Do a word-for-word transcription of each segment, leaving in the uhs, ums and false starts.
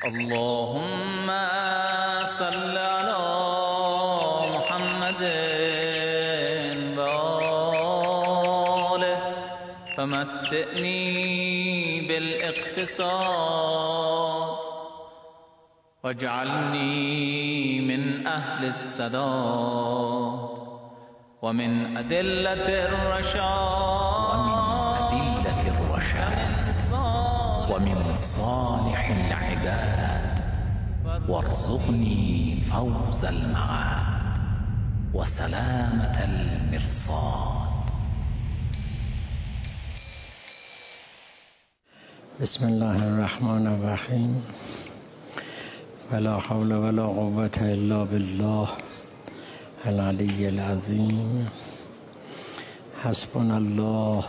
اللهم صل على محمد وآله فمتعني بالاقتصاد واجعلني من أهل السداد ومن أدلة الرشاد ومن أدلة الرشاد ومن صالح العباد وارزقني فوز المعاد وسلامة المرصاد. بسم الله الرحمن الرحیم. ولا حول ولا قوة الا بالله العلی العظیم. حسبنا الله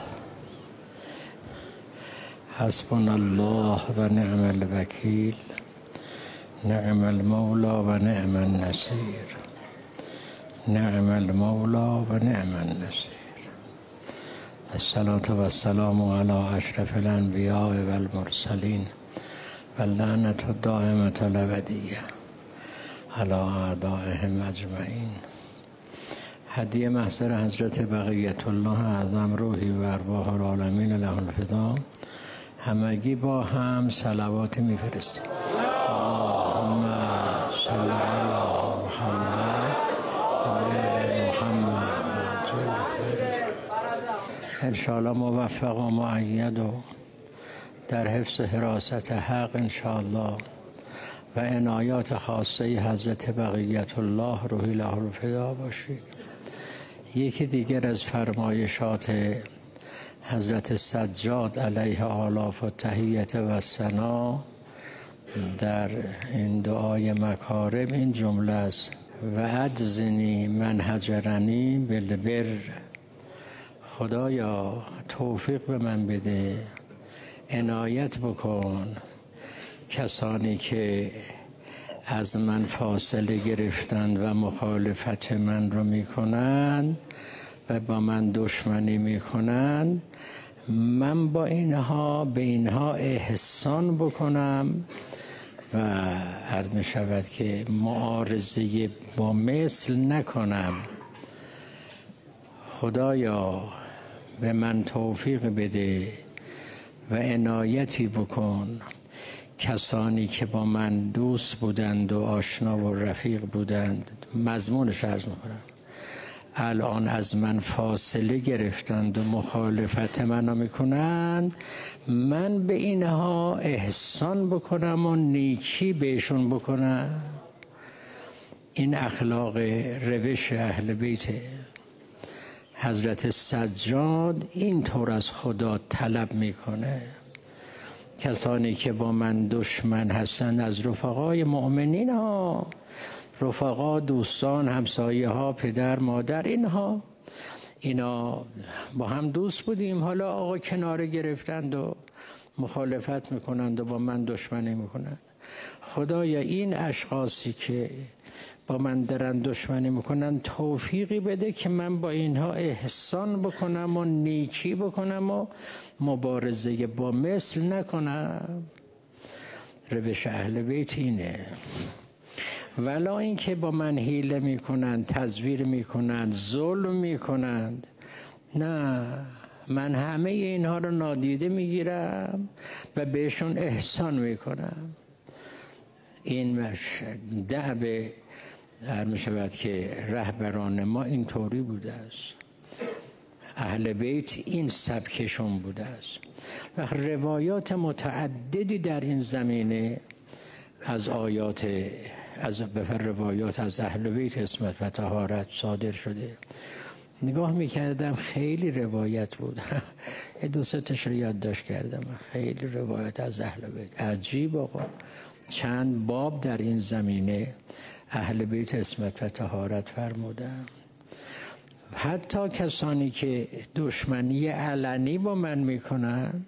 حسبنا الله و نعم الوکیل، نعم المولى و نعم النصير، نعم المولى و نعم النصير. الصلاة والسلام على اشرف الانبیاء والمرسلین واللعنة الدائمة الابدیة على اعدائهم اجمعین. هدیه محضر حضرت بقیت الله اعظم روحی و ارواح العالمین له الفدا. همگی با هم صلوات میفرستیم. اللهم صل علی محمد علی محمد عجل فرج. انشاءالله موفق و مؤید و در حفظ حراست حق انشاءالله و عنایات خاصه حضرت بقیت الله روحی له الفدا باشید. یکی دیگر از فرمایشات حضرت سجاد علیه آلاف و تحیت و ثنا در این دعای مکارم این جمله است: و اجزنی من هجرنی بالبر. خدایا توفیق به من بده، عنایت بکن کسانی که از من فاصله گرفتند و مخالفت من رو میکنند و با من دشمنی میکنند، من با اینها به اینها احسان بکنم و عرض می شود که معارضه با مثل نکنم. خدایا به من توفیق بده و عنایتی بکن کسانی که با من دوست بودند و آشنا و رفیق بودند، مضمونش عرض میکنم، الان از من فاصله گرفتند و مخالفت منو میکنند، من به اینها احسان بکنم و نیکی بهشون بکنم. این اخلاق روش اهل بیت حضرت سجاد این طور از خدا طلب میکنه. کسانی که با من دشمن هستند از رفقای مؤمنین ها، رفقا، دوستان، همسایه ها، پدر، مادر، اینها اینا با هم دوست بودیم، حالا آقا کناره گرفتند و مخالفت میکنند و با من دشمنی میکنند. خدایا این اشخاصی که با من درن دشمنی میکنن توفیقی بده که من با اینها احسان بکنم و نیکی بکنم و مبارزه با مثل نکنم. روش اهل بیت اینه. ولا اینکه با من حیله میکنند، تزویر میکنند، ظلم میکنند، نه، من همه اینها رو نادیده میگیرم و بهشون احسان میکنم. این دعب در می شود که رهبران ما اینطوری بوده است، اهل بیت این سبکشون بوده است. و روایات متعددی در این زمینه از آیات از بفر روایات از اهل بیت عصمت و طهارت صادر شده. نگاه میکردم خیلی روایت بود دو سه تاش رو یادداشت کردم. خیلی روایت از اهل بیت عجیب. آقا چند باب در این زمینه اهل بیت عصمت و طهارت فرمودن. حتی کسانی که دشمنی علنی با من میکنن،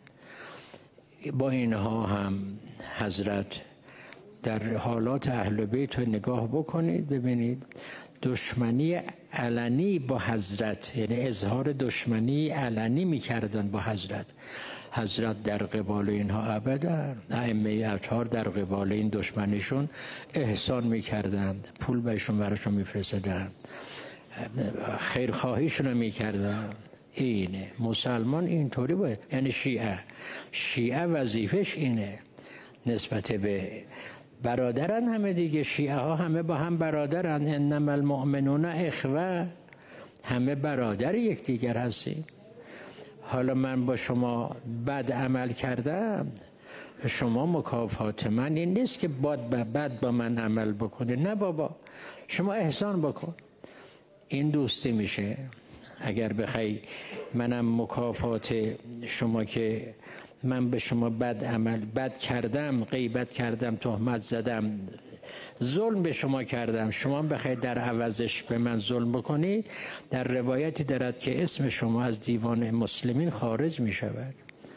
با اینها هم حضرت در حالات اهل بیت رو نگاه بکنید ببینید دشمنی علنی با حضرت، یعنی اظهار دشمنی علنی میکردن با حضرت. حضرت در قبال اینها ابدا، ائمه اطهار در قبال این دشمنیشون احسان میکردند، پول بهشون براشون میفرستادند، خیرخواهیشون رو میکردن. اینه مسلمان اینطوری باید، یعنی شیعه شیعه وظیفش اینه نسبت به برادران همه دیگه. شیعه ها همه با هم برادرن، انما المؤمنون اخوه، همه برادر یکدیگر هستیم. حالا من با شما بد عمل کردم، شما مکافات من این نیست که بد بد با من عمل بکنه، نه بابا، شما احسان بکن، این دوستی میشه. اگر بخوای منم مکافات شما که من به شما بد عمل بد کردم، غیبت کردم، تهمت زدم، ظلم به شما کردم، شما بخواید در عوضش به من ظلم بکنی، در روایتی دارد که اسم شما از دیوان مسلمین خارج می شود.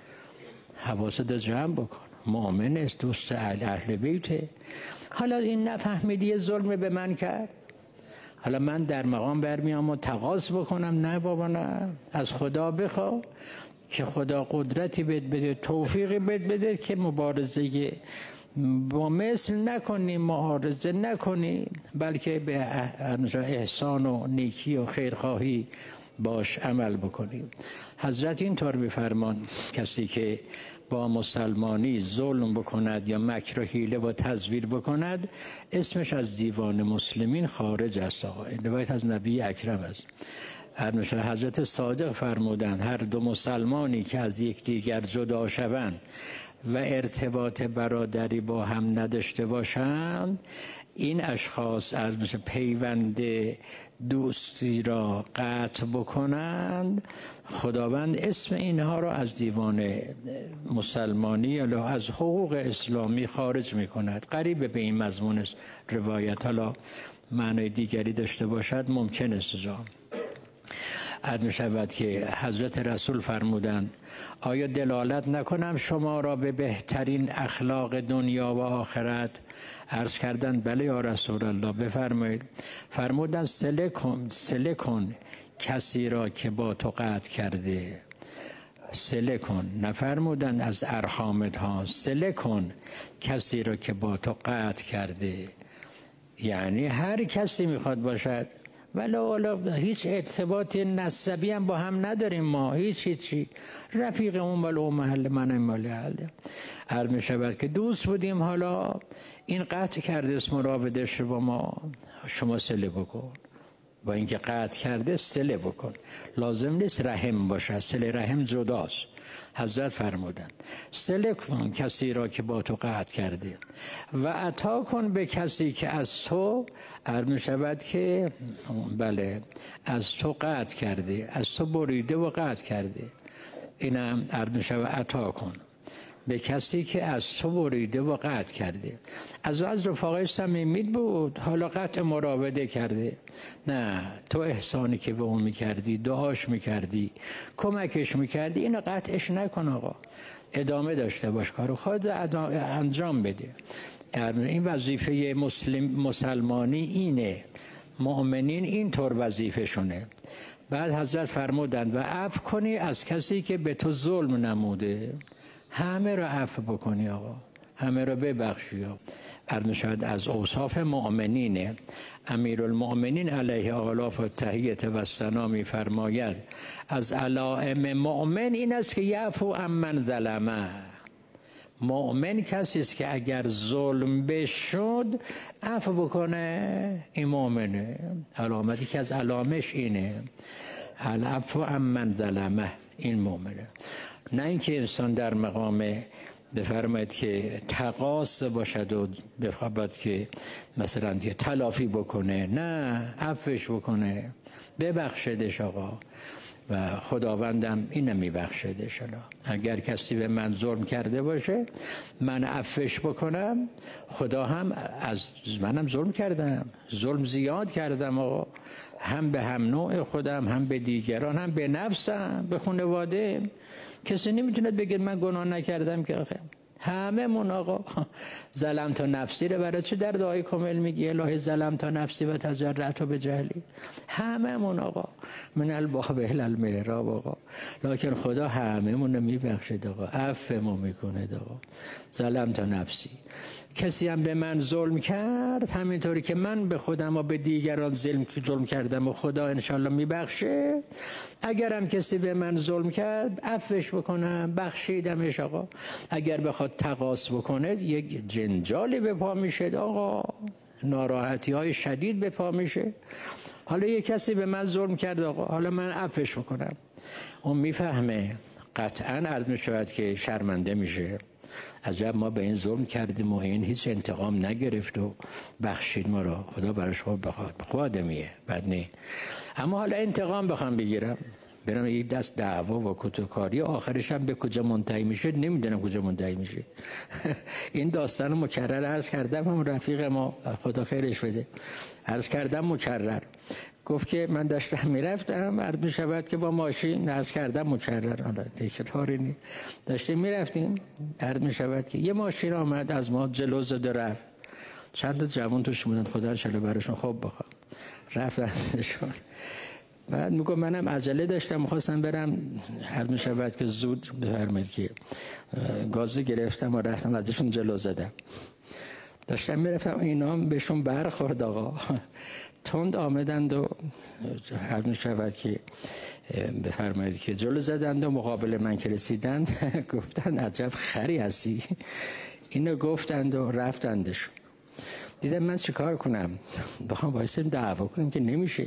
حواست جمع بکن، مؤمن است، دوست اهل بیته. حالا این نفهمیدی ظلم به من کرد، حالا من در مقام برمیام و تقاضا بکنم؟ نه بابا، نه، از خدا بخوا که خدا قدرتی بهت بده، توفیقی بهت بده که مبارزه با مثل نکنی، معارضه نکنی، بلکه به احسان و نیکی و خیرخواهی باش عمل بکنی. حضرت اینطور می‌فرمان کسی که با مسلمانی ظلم بکند یا مکر و حیله و تزویر بکند، اسمش از دیوان مسلمین خارج است. این روایت از نبی اکرم است. حضرت صادق فرمودند هر دو مسلمانی که از یکدیگر جدا شوند و ارتباط برادری با هم نداشته باشند، این اشخاص از مثل پیوند دوستی را قطع بکنند، خداوند اسم اینها را از دیوان مسلمانی یا از حقوق اسلامی خارج می کند. قریب به این مضمون است روایت، حالا معنای دیگری داشته باشد ممکن است جا. عرض می شود که حضرت رسول فرمودند آیا دلالت نکنم شما را به بهترین اخلاق دنیا و آخرت؟ عرض کردند بله یا رسول الله، بفرمایید. فرمودند صله کن صله کن کسی را که با تو قطع کرده. صله کن، نفرمودند از ارحامت ها، صله کن کسی را که با تو قطع کرده. یعنی هر کسی میخواد باشد، ولی والا هیچ ارتباط نسبی هم با هم نداریم ما، هیچ هیچی، رفیق اون مال اون محل، من این مال حله. عرض می شود که دوست بودیم، حالا این قطع کرده اسم مراودش با ما، شما صله بکن. با اینکه قطع کرده صله بکن، لازم نیست رحم باشه، صله رحم جداست. حضرت فرمودند صله کن کسی را که با تو قطع کرده و عطا کن به کسی که از تو عرض می شود که بله از تو قطع کرده، از تو بریده و قطع کرده. اینم عرض می شود عطا کن به کسی که از تو بریده و قطع کرده. از از رفاقای صمیمیت بود، حالا قطع مراوده کرده. نه، تو احسانی که به اون میکردی، دعاش میکردی، کمکش میکردی، اینو قطعش نکن آقا، ادامه داشته باش، کارو خود انجام بده. این وظیفه مسلم مسلمانی اینه، مؤمنین اینطور وظیفه شونه. بعد حضرت فرمودند و عفو کنی از کسی که به تو ظلم نموده. همه رو عفو بکنی آقا، همه رو ببخشی. عرض شد از اوصاف مؤمنینه. امیرالمؤمنین علیه آلاف و تحییت و ثنا می‌فرماید از علائم مؤمن این است که یعفو عمن ظلمه. مؤمن کسی است که اگر ظلم بشد عفو بکنه، این مؤمنه. علامتی که از علامش اینه، العفو عمن ظلمه، این مؤمنه. نه اینکه انسان در مقام بفرماید که تقاص باشد و بخواد که مثلا که تلافی بکنه، نه، عفوش بکنه، ببخشدش آقا، و خداوندم اینو میبخشدش. اگر کسی به من ظلم کرده باشه من عفوش بکنم، خدا هم از منم ظلم کردم، ظلم زیاد کردم آقا، هم به هم نوع خودم، هم به دیگران، هم به نفسم، به خانواده. کسی نمیتونه بگه من گناه نکردم که آخه همه من آقا ظلم تا نفسی رو برای چه در دعای کامل میگی الهی ظلم تا نفسی و تجرعت به جهلی؟ همه من آقا من الباب اهل المهراب آقا، لکن خدا همه من رو میبخشید آقا، عفو ما میکنه آقا. ظلم تا نفسی، کسی هم به من ظلم کرد همینطوری که من به خودم و به دیگران ظلم ظلم کردم و خدا انشالله میبخشه، اگرم کسی به من ظلم کرد عفوش بکنم، بخشیدمش آقا. اگر بخواد تقاص بکنه یک جنجالی به پا میشه آقا، ناراحتی های شدید به پا میشه. حالا یک کسی به من ظلم کرد آقا، حالا من عفوش بکنم، اون میفهمه قطعا عرض میشود که شرمنده میشه، عجب ما به این ظلم کردیم و این هیچ انتقام نگرفت و بخشید ما را، خدا براش خوب بخواد، خوب آدمیه بد نی. اما حالا انتقام بخوام بگیرم برم این دست دعوا و کتوکاری، آخرش هم به کجا منتهی میشه نمیدونم کجا منتهی میشه. این داستان مکرر عرض کردم، هم رفیق ما خدا خیرش بده عرض کردم مکرر، گفت که من داشتم میرفتم عرض میشود که با ماشین عرض کردم مکرر، حالا تکراری نیست، داشتیم میرفتیم عرض میشود که یه ماشین آمد از ما جلو زده رفت، چند تا جوان توش بودن خدا انشالله براشون خوب بخواد، رفتنشون. بعد میگم منم عجله داشتم میخواستم برم عرض میشود که زود بفرمایید که گاز گرفتم و رفتم ازشون جلو زدم، داشتم میرفتم اینا هم بهشون برخورد آقا، تند آمدند و عرض میشود که بفرمایید که جلو زدند و مقابل من که رسیدند گفتند عجب خری هستی، اینو گفتند و رفتندشون. دیدم من چیکار کنم، بخوام وایسیم دعوا کنیم که نمیشه،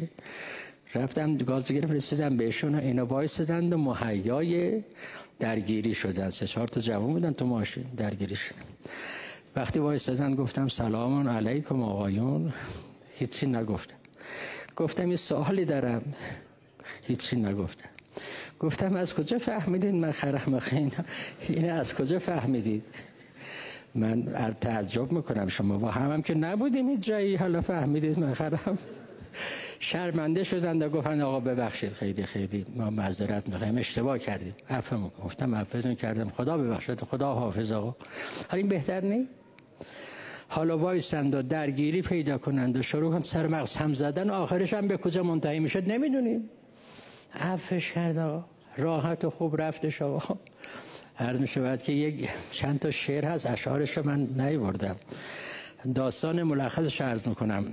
رفتم گاز گرفت رسیدم بهشون، اینا وایسادند و مهیای درگیری شدن، سه چهار تا جوان بودن تو ماشین درگیری شدن. وقتی وایسادن گفتم سلام علیکم آقایون، هیچی نگفتم. گفتم یه سوالی دارم، هیچی نگفتم. گفتم از کجا فهمیدید من خرم خینا؟ اینه از کجا فهمیدید؟ من تعجب میکنم شما با هم هم که نبودیم هیچ جایی حالا فهمیدید من خرم؟ شرمنده شدند و گفتن آقا ببخشید خیلی خیلی ما معذرت میخوایم اشتباه کردیم، عفو میکنم. گفتم عفوتون کردم، خدا ببخشید، خدا حافظ آقا. حالا این بهتر نیست؟ حالا وایسند و درگیری پیدا کنند و شروع کنند سر مغز هم زدن، آخرش هم به کجا منتهی میشد نمیدونیم. عفوش کرد آقا، راحت و خوب رفتش آقا. عرض میشود که یک چند تا شعر هست، اشعارش من نیاوردم، داستان ملخصش عرض میکنم.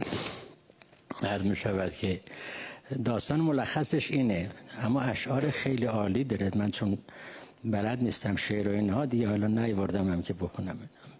عرض میشود که داستان ملخصش اینه، اما اشعار خیلی عالی داره، من چون بلد نیستم شعر و اینها دیگه حالا نیاوردم هم که بخونم.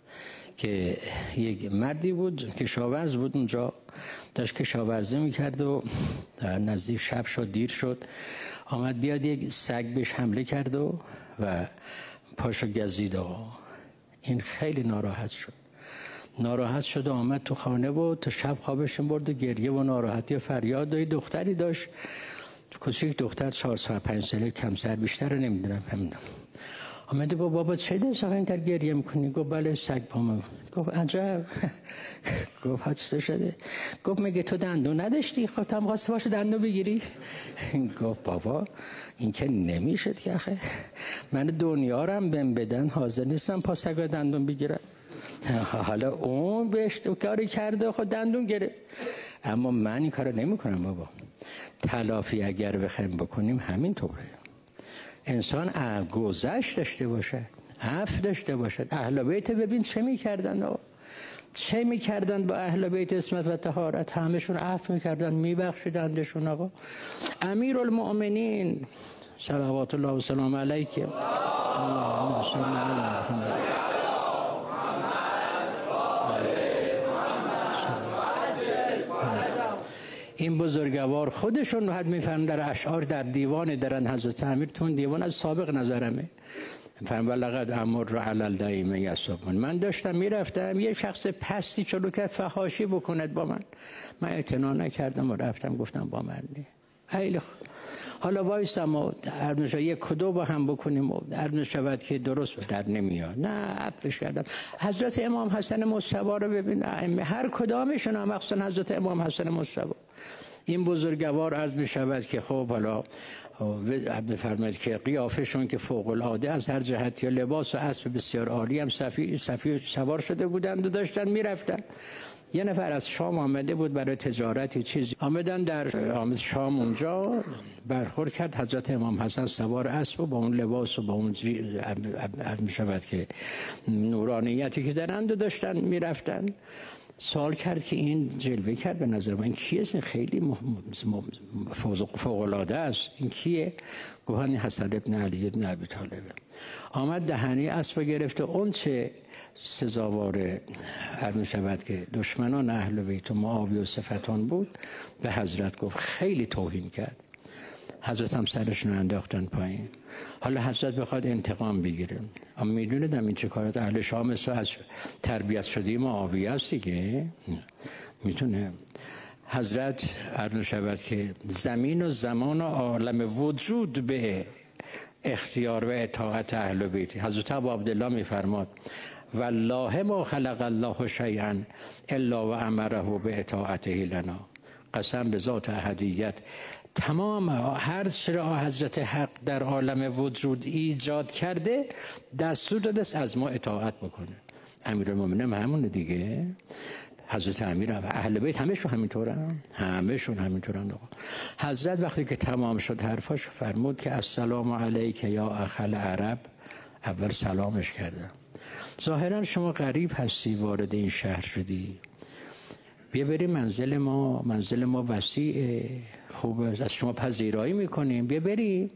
که یک مردی بود کشاورز بود، اونجا داشت کشاورزی میکرد و در نزدیک شب شد، دیر شد، آمد بیاد یک سگ بهش حمله کرد و و پاشو گزید آقا. این خیلی ناراحت شد ناراحت شد و آمد تو خانه و تا شب خوابش برد و گریه و ناراحتی و فریاد. و دختری داشت کوچیک، دختر چهار سال پنج ساله، کم سر بیشتر رو نمیدونم نمیدونم آمده گفت بابا چه دست آقا اینطور گریه میکنی؟ گفت بله سگ پامو. گفت عجب. گفت چطور شده؟ گفت مگه تو دندون نداشتی؟ خب تو هم خواستی باشه دندون بگیری؟ گفت بابا این که نمیشه که آخه من دنیا رو هم بهم بدن حاضر نیستم پا سگا دندون بگیرم. حالا اون بهش تو کاری کرده خود دندون گرفت، اما من این کارو نمیکنم بابا. تلافی اگر بخوایم بکنیم همین طوره، انسان گذشت داشته باشه، عفو داشته باشه. اهل بیت ببین چه میکردن آقا، چه میکردن با اهل بیت عصمت و طهارت، همشون عفو میکردن، میبخشیدندشون آقا. امیر المؤمنین صلوات الله و سلام علیک اللهم صل علی محمد. این بزرگوار خودشون حد میفهم در اشعار در دیوان درن حضرت امیر، تون دیوان از سابق نظرمه فرم ولقد امر علی الدیم یسبون. من داشتم میرفتم یه شخص پستی چلو کرد فحاشی بکند با من، من اعتنا نکردم و رفتم گفتم با من نی. خیلی خوب، حالا وایسم و عرض یک کدو با هم بکنیم و عرض شود که درست در نمیاد. نه عفوش کردم. حضرت امام حسن مجتبی رو ببین، هر کدامشون هم مخصوصا حضرت امام حسن مجتبی این بزرگوار عرض می شود که خب حالا بفرمایید که قیافشون که فوق العاده از هر جهت، یا لباس و اسب بسیار عالی هم صفی صفی سوار شده بودند و داشتن میرفتن. یه نفر از شام آمده بود برای تجارتی چیزی، آمدن در آمد شام اونجا برخورد کرد حضرت امام حسن سوار اسب و با اون لباس و با اون عرض می شود که نورانیتی که دارند و داشتن میرفتن. سوال کرد که این جلوه کرد به نظر من کیه؟ خیلی فوق العاده است، این کیه؟ گوهن حسن ابن علی ابن ابی طالب. آمد دهنی اسب گرفت و اون چه سزاوار هر می شود که دشمنان اهل بیت و معاویه و صفتان بود به حضرت گفت، خیلی توهین کرد. حضرت هم سرشون انداختن پایین. حالا حضرت بخواد انتقام بگیره، اما میدونیدم این چه کارات اهل شام از تربیت شده معاویه است دیگه، میتونه. حضرت عرض شود که زمین و زمان و عالم وجود به اختیار و اطاعت اهل بیت. حضرت ابو عبدالله میفرماد والله ما خلق الله شیئا الا و امره به اطاعته لنا. قسم به ذات احدیت، تمام هر چرا حضرت حق در عالم وجود ایجاد کرده دستور داده از ما اطاعت بکنه. امیرالمومنین همونه دیگه، حضرت امیر هم. اهل بیت همشون همینطورن، همشون همینطورن. آقا حضرت وقتی که تمام شد حرفاش فرمود که السلام علیک یا اخل عرب. اول سلامش کردم. ظاهرا شما غریب هستی، وارد این شهر شدی، بیا بری منزل ما، منزل ما وسیعه، خوبه، از شما پذیرایی میکنیم، بیا بری.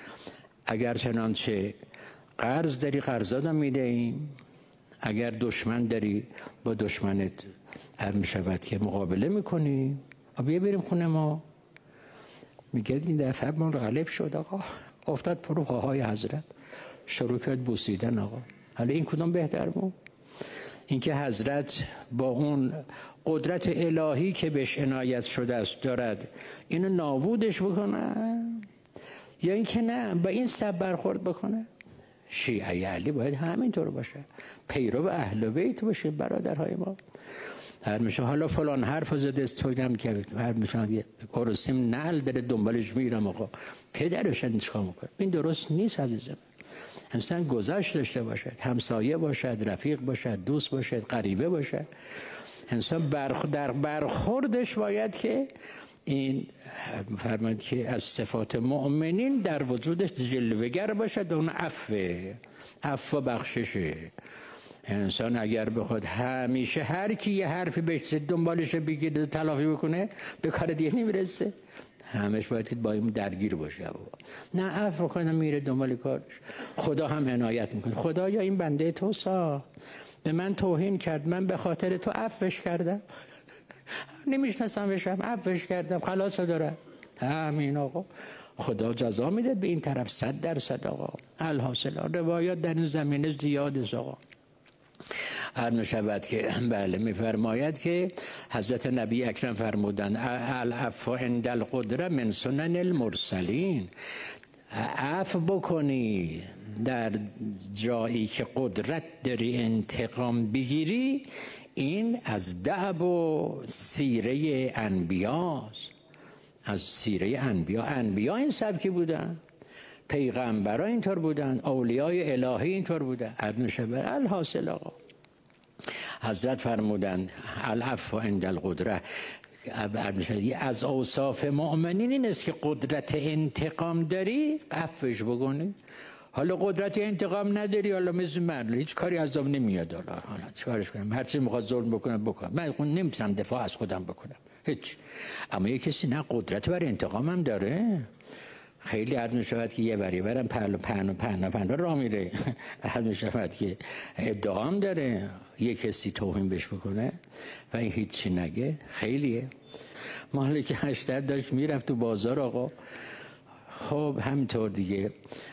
اگر چنانچه قرض داری قرضات میدهیم، اگر دشمن داری با دشمنت عرض میشود که مقابله میکنی، بیا بریم خونه ما. میگه این دفعه من غالب شد آقا، افتاد پروهای حضرت، شروع کرد بوسیدن. آقا حالا این کدوم بهتر بود؟ اینکه حضرت با اون قدرت الهی که بهش عنایت شده است دارد اینو نابودش بکنه، یا اینکه نه با این سب برخورد بکنه؟ شیعه علی باید همینطور باشه، پیرو اهل بیت باشه برادرهای ما. هر میشه حالا فلان حرف زده استودم که هر میشه قرصیم نعل داره دنبالش میرم، آقا پدرش چیکار میکنه؟ این درست نیست عزیزم. انسان گذشت داشته باشد، همسایه باشد، رفیق باشد، دوست باشد، غریبه باشد. انسان برخ... در برخوردش باید که این فرماید که از صفات مؤمنین در وجودش جلوه‌گر باشد، اون عفو عفو و بخششه. انسان اگر بخواد همیشه هر کی یه حرفی بهش دنبالش بگیره تلافی بکنه به کار دیگه نمیرسه. همش باید که با این درگیر باشه. نه عفو کنه میره دنبال کارش. خدا هم عنایت میکنه. خدا یا این بنده تو سا به من توهین کرد، من به خاطر تو عفوش کردم، نمیشناسمشم، عفوش کردم، خلاص داره. همین آقا خدا جزا میده به این طرف صد درصد. آقا الحاصل روایات در این زمینه زیاده. آقا هر نشود که بله میفرماید که حضرت نبی اکرم فرمودن العفو عند القدره من سنن المرسلین. عفو بکنی در جایی که قدرت داری انتقام بگیری، این از دأب و سیره انبیاست، از سیره انبیا. انبیا این سبکی بودن، پیغمبرها اینطور بودن، اولیای الهی اینطور بودن. هر نشود الحاصل آقا حضرت فرمودند العفو عند القدره. از اوصاف مؤمنین این است که قدرت انتقام داری عفوش بکنی. حالا قدرت انتقام نداری، حالا مثل من هیچ کاری از دم نمیاد، حالا حالا چیکارش کنم؟ هر چی میخواد ظلم بکنه بکنه، من نمیتونم دفاع از خودم بکنم هیچ. اما یک کسی نه قدرت بر انتقام هم داره. خیلی عرض می شود که یه بری برم پهلو پهنو پهنو پهنو را میره. عرض می شود که ادعا هم داره یه کسی توهین بهش بکنه و این هیچی نگه. خیلیه. مالی که هشتر داشت میرفت تو بازار آقا، خب همینطور دیگه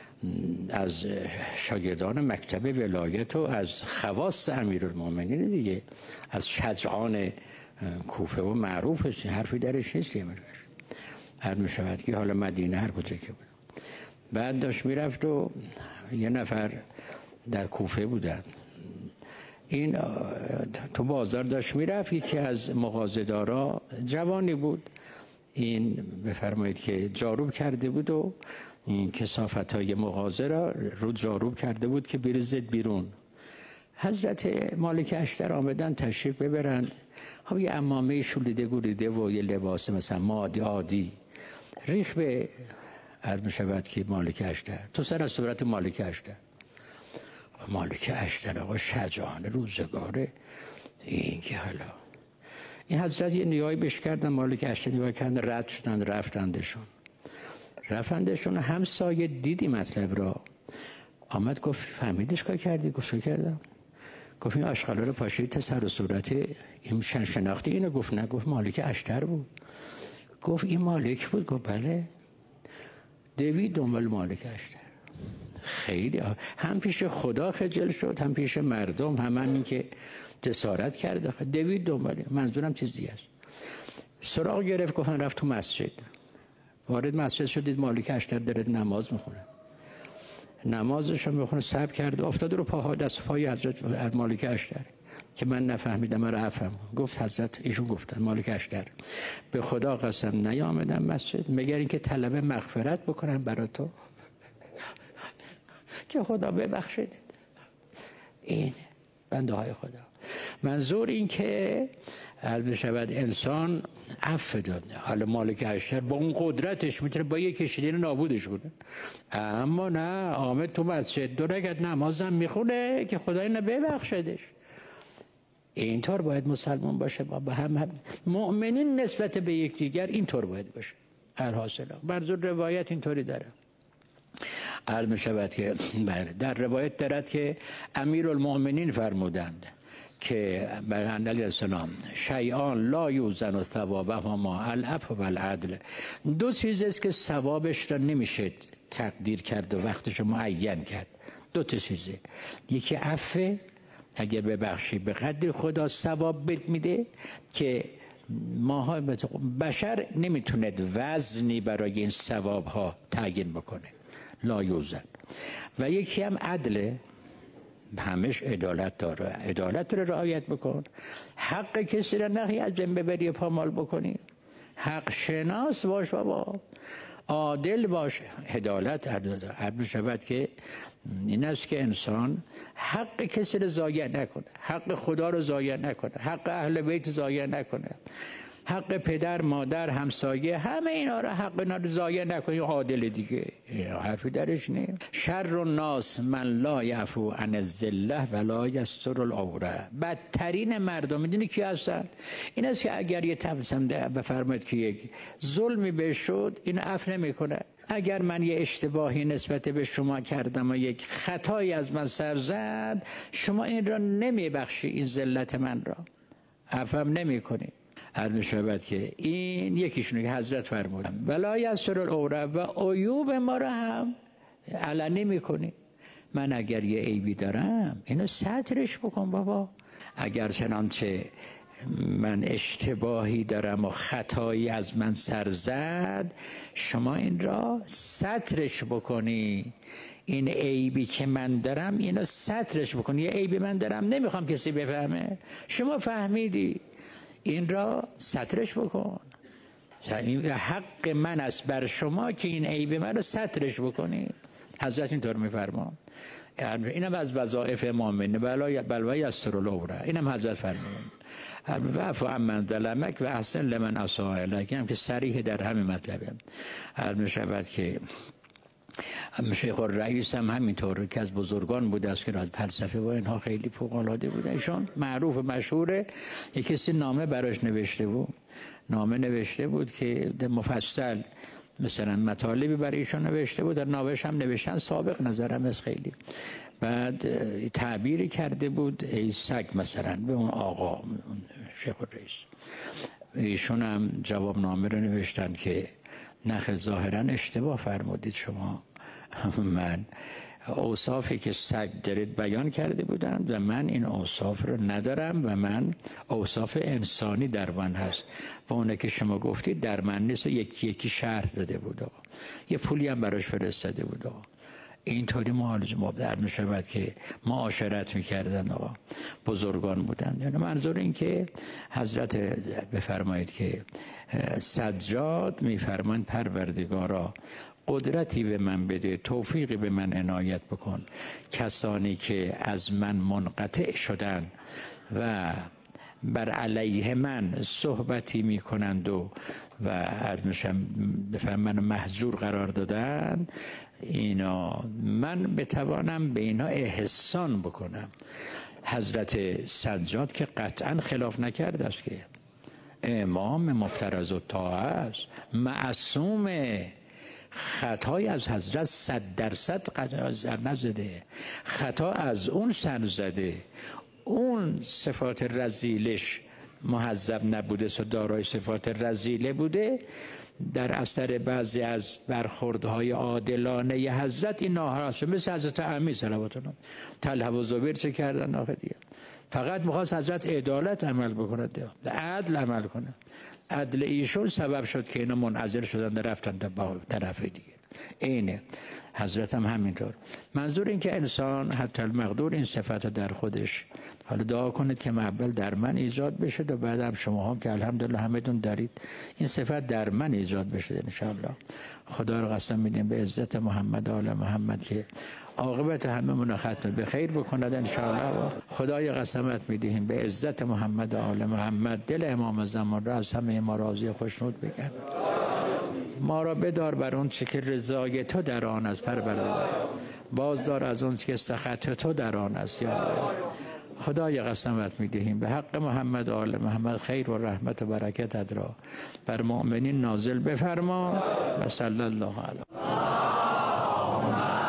از شاگردان مکتب ولایت و از خواص امیرالمومنین دیگه، از شجعان کوفه و معروفش حرفی درش نیست. هر می شود که حالا مدینه هر کجا که بود. بعد داشت میرفت و یه نفر در کوفه بودن، این تو بازار داشت میرفت، یکی از مغازه‌دارا جوانی بود، این بفرمایید که جاروب کرده بود و این کثافت های مغازه را رو جاروب کرده بود که بریزید بیرون. حضرت مالک اشتر آمدن تشریف ببرند، خب یه عمامه شولیده گوریده و یه لباس مثلا مادی عادی ریخ به عرض می شود که مالک اشتر تو سر از صورت مالک اشتر. خب مالک اشتر آقا شجاعانه روزگاره این که حالا این حضرت یه نگاهی بش کردن، مالک اشتر نگاه کردن، رد شدن رفتندشون رفتندشون همسایه دیدی مطلب را آمد گفت فهمیدش کار کردی؟ گفت چه کردم؟ گفت این آشغالا رو پاشید تا سر و صورت این شن شناختی اینو؟ گفت نه. گفت مالک اشتر بود. گفت این مالک بود؟ گفت بله. دوید دنبال مالک اشتر. خیلی هم پیش خدا خجل شد هم پیش مردم، هم همین که جسارت کرده دوید دنبال. منظورم چیز دیگه است. سراغ گرفت، گفتن رفت تو مسجد. وارد مسجد شدید مالک اشتر داره نماز میخونه، نمازش رو میخونه، صبر کرده افتاد رو پاها دست پای حضرت مالک اشتر که من نفهمیدم من رفتم. گفت حضرت ایشون گفتن مالک اشتر به خدا قسم نیامدم مسجد مگر اینکه طلب مغفرت بکنم برای تو که خدا ببخشید. این بنده های خدا. منظور این که عرض شود انسان عفو داد. حالا مالک اشتر با اون قدرتش میتونه با یک کشیدین نابودش کنه، اما نه آمد تو مسجد دو رکعت نمازم میخونه که خدای اینو ببخشدش. اینطور باید مسلمان باشه، با هم, هم مؤمنین نسبت به یکدیگر اینطور باید باشه. الحاصل منظور روایت اینطوری داره. عرض میشود که در روایت دارد که امیرالمؤمنین فرمودند که بر علیه السلام شیئان لا یوزن ثوابهما العفو و العدل. دو چیز است که ثوابش را نمیشه تقدیر کرد و وقتش معین کرد. دو تا چیزه، یکی عفو، اگر ببخشی به قدر خدا ثواب بد میده که ماها بشر نمیتوند وزنی برای این ثواب ها تعیین بکنه، لا یوزن. و یکی هم عدل، همش عدالت داره، عدالت رو رعایت بکن، حق کسی رو نخی از جنب ببری پامال بکنی، حق شناس باش بابا، عادل باش. عدالت عدل شود که این است که انسان حق کسی رو ضایع نکنه، حق خدا رو ضایع نکنه، حق اهل بیت ضایع نکنه، حق پدر مادر همسایه همه اینا رو حق اینا رو ضایع نکنی. عادل دیگه حرفی درش نیست. شر الناس من لا یعفو عن الذله ولا یستر العوره. بدترین مردم میدونی کی هستن؟ این است که اگر یه تمسمده بفرمایید که یک ظلمی بهش شد این عفو نمیکنه. اگر من یه اشتباهی نسبت به شما کردم و یک خطایی از من سر زد، شما این را نمیبخشی، این ذلت من را عفو نمیکنی. عرض می‌شود که این یکیشونه که حضرت فرمودن ولا یستر العوره و عیوب ما را هم علنی میکنی. من اگر یه عیبی دارم اینو سترش بکن بابا. اگر چنانچه من اشتباهی دارم و خطایی از من سر زد، شما این را سترش بکنی. این عیبی که من دارم اینو سترش بکنی. یه عیبی من دارم نمیخوام کسی بفهمه، شما فهمیدی، این را سترش بکن. این حق من است بر شما که این عیب من را سترش بکنید. حضرت اینطور میفرمان. اینم از وظایف مؤمن بل یستر العوره. اینم حضرت فرمود واعف عمن ظلمک و احسن لمن اساء الیک، هم که صریح در همین مطلبه. عرض می‌شود که شیخ الرئیس هم همینطور که از بزرگان بوده است که از فلسفه و اینها خیلی فوق‌العاده بوده. ایشون معروف و مشهوره. یک کسی نامه براش نوشته بود، نامه نوشته بود که مفصل مثلا مطالبی برای ایشون نوشته بود، در نامش هم نوشتن سابق نظرم از خیلی. بعد تعبیری کرده بود ای سگ مثلا به اون آقا شیخ الرئیس. ایشون هم جواب نامه رو نوشتن که نخ ظاهرا اشتباه فرمودید شما، من اوصافی که سگ دارید بیان کرده بودند و من این اوصاف رو ندارم و من اوصاف انسانی در من هست و اونه که شما گفتید در من نیست. یکی یکی شرح داده بود آقا، یه پولی هم براش فرستاده بود آقا. اینطوری ما در می شود که معاشرت میکردن آقا بزرگان بودن. یعنی منظور این که حضرت بفرمایید که سجاد میفرمایند پروردگارا قدرتی به من بده، توفیقی به من عنایت بکن، کسانی که از من منقطع شدن و بر علیه من صحبتی میکنند و و از میشم بفهم من محجور قرار دادن، اینا من بتوانم به اینا احسان بکنم. حضرت سجاد که قطعا خلاف نکرده است، که امام مفترض الطاعه است، معصومه، خطای از حضرت صد درصد سر نزده، خطا از اون سر زده، اون صفات رذیلش مهذب نبوده، دارای صفات رذیله بوده، در اثر بعضی از برخوردهای عادلانه ی حضرت این ناراحت شد. مثل حضرت عمی صلوات الله طلحه و زبیر چه کردن آخه دیگه؟ فقط میخواست حضرت عدالت عمل بکنه، عدل عمل کنه. عدل ایشون سبب شد که اینا منعزل شدن رفتن تا طرف دیگه. اینه حضرت هم همینطور. منظور این که انسان حتی المقدور این صفت در خودش، حالا دعا کنید که اول در من ایجاد بشه و بعد هم شما هم که الحمدلله همتون دارید این صفت در من ایجاد بشه انشاءالله. خدا رو قسم میدیم به عزت محمد و آل محمد که عاقبت همه من ختم به خیر بکند انشاءالله. خدای قسمت میدیم به عزت محمد و آل محمد دل امام زمان را از همه ما راضی خوشنود بگرد. ما را بدار بر اون چه که رضای تو در آن است پروردگار، بازدار از اون چه که سخط تو در آن است یا الله. خدای قسمت میدهیم به حق محمد و آل محمد خیر و رحمت و برکت را بر مؤمنین نازل بفرما و صلی الله علیه